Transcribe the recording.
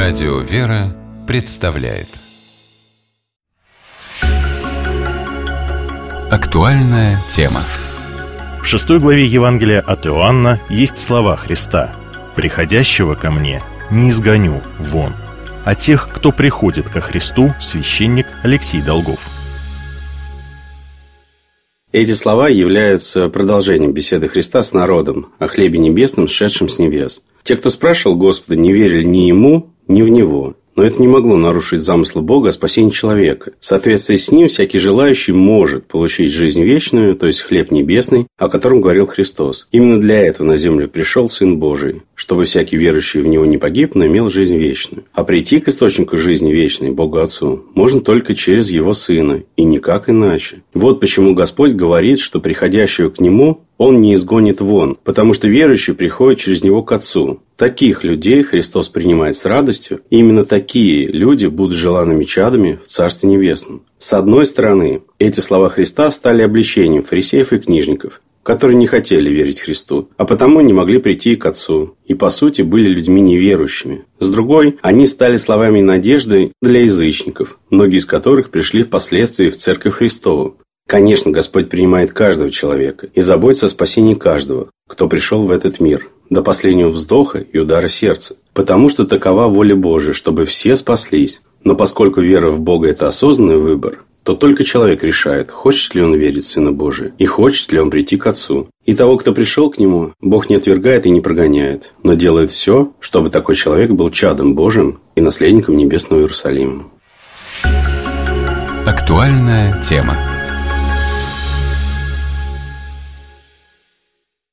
Радио «Вера» представляет актуальная тема. В 6 главе Евангелия от Иоанна есть слова Христа: «Приходящего ко мне не изгоню вон». А тех, кто приходит ко Христу, священник Алексей Долгов. Эти слова являются продолжением беседы Христа с народом о хлебе небесном, сшедшем с небес. Те, кто спрашивал Господа, не верили ни Ему, ни в Него. Но это не могло нарушить замысла Бога о спасении человека. В соответствии с ним, всякий желающий может получить жизнь вечную, то есть хлеб небесный, о котором говорил Христос. Именно для этого на землю пришел Сын Божий, чтобы всякий верующий в Него не погиб, но имел жизнь вечную. А прийти к источнику жизни вечной, Богу Отцу, можно только через Его Сына, и никак иначе. Вот почему Господь говорит, что приходящего к Нему Он не изгонит вон, потому что верующий приходит через Него к Отцу. Таких людей Христос принимает с радостью, и именно такие люди будут желанными чадами в Царстве Небесном. С одной стороны, эти слова Христа стали обличением фарисеев и книжников, которые не хотели верить Христу, а потому не могли прийти к Отцу, и по сути были людьми неверующими. С другой, они стали словами надежды для язычников, многие из которых пришли впоследствии в Церковь Христову. Конечно, Господь принимает каждого человека и заботится о спасении каждого, кто пришел в этот мир, до последнего вздоха и удара сердца. Потому что такова воля Божия, чтобы все спаслись. Но поскольку вера в Бога – это осознанный выбор, то только человек решает, хочет ли он верить в Сына Божия и хочет ли он прийти к Отцу. И того, кто пришел к Нему, Бог не отвергает и не прогоняет, но делает все, чтобы такой человек был чадом Божьим и наследником Небесного Иерусалима. Актуальная тема.